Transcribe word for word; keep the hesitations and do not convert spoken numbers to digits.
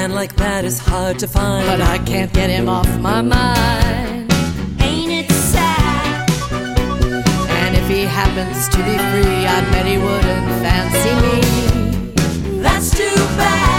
man like that is hard to find, but I can't get him off my mind. Ain't it sad? And if he happens to be free, I bet he wouldn't fancy me. That's too bad.